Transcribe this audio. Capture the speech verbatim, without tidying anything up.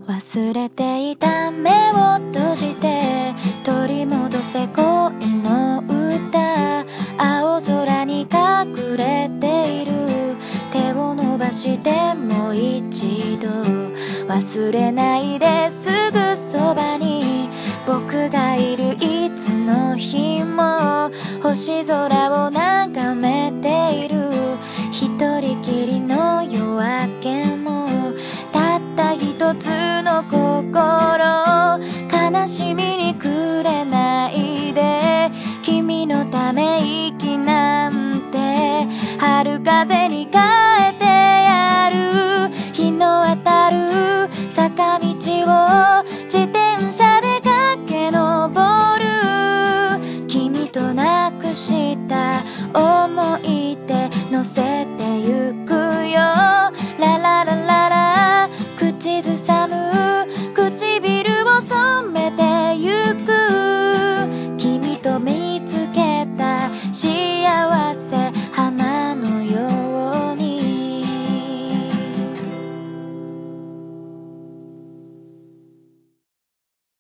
忘れていた目を閉じて取り戻せ恋の歌。青空に隠れている手を伸ばしてもう一度忘れないですぐそばに僕がいるいつの日も星空を眺